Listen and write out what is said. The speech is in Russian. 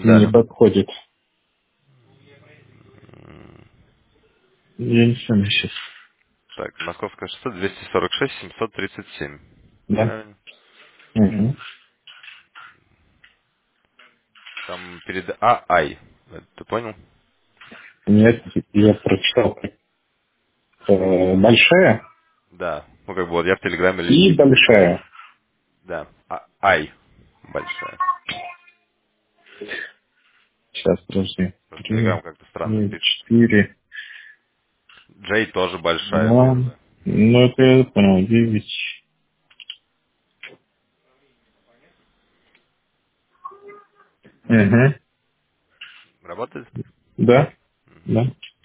Не Да. подходит. М, Я не знаю сейчас. Так, Московское шоссе 246 737. Да? Правильно? Мгм. Там перед ААЙ. Это ты понял? Нет, я прочитал. Большая Да. Ну, как бы вот я в Телеграме и большая. Да. Ай. Большая. Сейчас, подожди. Просто Телеграм 3, как-то странно пишет. 4, Джей тоже большая 2. буква. Ну, это я понял. 9. Угу. Работает? Да? Да.